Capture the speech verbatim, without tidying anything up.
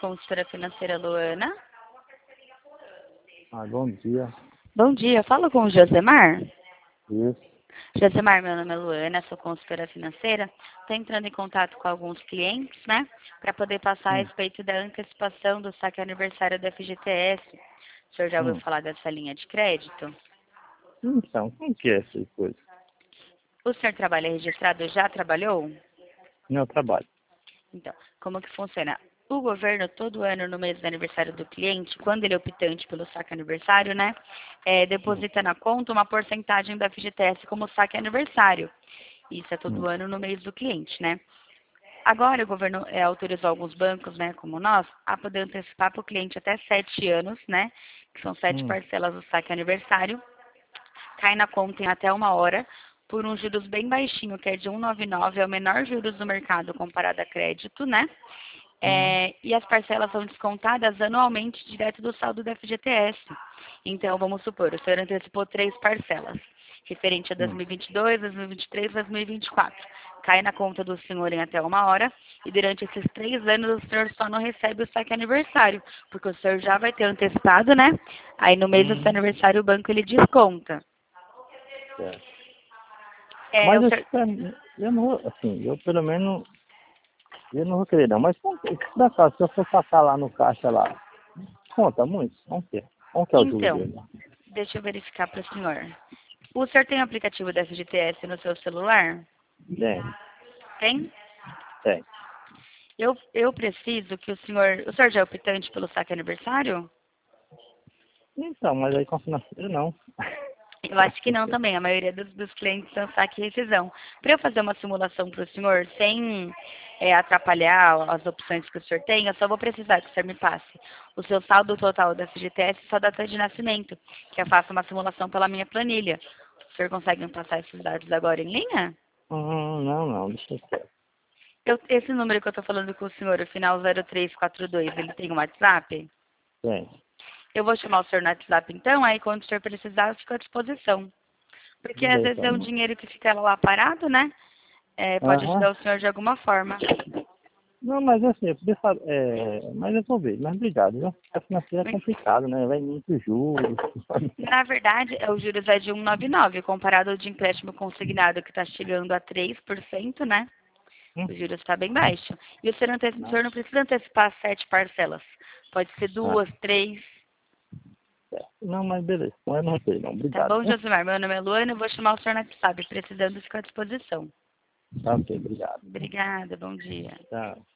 consultora financeira Luana. Ah, bom dia. Bom dia, falo com o Josemar. Isso. Josemar, meu nome é Luana, sou consultora financeira. Estou entrando em contato com alguns clientes, né, para poder passar a Hum. respeito da antecipação do saque aniversário da F G T S. O senhor já ouviu Hum. falar dessa linha de crédito? Então, como que é essa coisa? O senhor trabalha registrado, já trabalhou? Meu trabalho. Então, como que funciona? O governo, todo ano, no mês do aniversário do cliente, quando ele é optante pelo saque aniversário, né, é, deposita na conta uma porcentagem da F G T S como saque aniversário. Isso é todo Hum. ano no mês do cliente, né? Agora o governo é, autorizou alguns bancos, né, como nós, a poder antecipar para o cliente até sete anos, né, que são sete Hum. parcelas do saque aniversário, cai na conta em até uma hora, por um juros bem baixinho, que é de um vírgula noventa e nove, é o menor juros do mercado comparado a crédito, né? Hum. É, e as parcelas são descontadas anualmente direto do saldo da F G T S. Então, vamos supor, o senhor antecipou três parcelas, referente a Hum. dois mil e vinte e dois, dois mil e vinte e três, dois mil e vinte e quatro. Cai na conta do senhor em até uma hora, e durante esses três anos o senhor só não recebe o saque aniversário, porque o senhor já vai ter antecipado, né? Aí no mês do seu Hum. aniversário o banco ele desconta. Certo. É, Mas o eu, senhor... eu não vou, assim, eu pelo menos, eu não vou querer não. Mas como que, se por acaso, se eu for passar lá no caixa lá, conta muito? Como que é? Como que é o juro Então, dele? deixa eu verificar para o senhor. O senhor tem o aplicativo da F G T S no seu celular? Tem, Tem? tem. Eu, eu preciso que o senhor... O senhor já é optante pelo saque aniversário? Então, mas aí com financeiro não. Eu acho que não também. A maioria dos, dos clientes são saque e rescisão. Para eu fazer uma simulação para o senhor, sem é, atrapalhar as opções que o senhor tem, eu só vou precisar que o senhor me passe o seu saldo total da F G T S e sua data de nascimento, que eu faça uma simulação pela minha planilha. O senhor consegue me passar esses dados agora em linha? Hum, não, não, deixa eu ver. Eu, esse número que eu estou falando com o senhor, o final zero três quatro dois, ele tem um WhatsApp? Tem. Eu vou chamar o senhor no WhatsApp então, aí quando o senhor precisar, eu fico à disposição. Porque às vezes Beleza. é um dinheiro que fica lá parado, né? É, pode Aham. ajudar o senhor de alguma forma. Não, mas assim, eu podia falar, é, mas eu vou ver, mas obrigado, viu? A financeira é complicado, né? Vai muito juros. Na verdade, é, o juros é de um vírgula noventa e nove, comparado ao de empréstimo consignado, que está chegando a três por cento, né? Hum? O juros está bem baixo. E o senhor, ante- o Não. senhor não precisa antecipar sete parcelas. Pode ser Ah, duas, três. certo. Não, mas beleza. Não é não sei, não. Tá Obrigado, bom, viu? Josimar? Meu nome é Luana, eu vou chamar o senhor no WhatsApp. Precisando, fico à disposição. Tá ok, obrigado. Obrigada, bom dia. Tchau.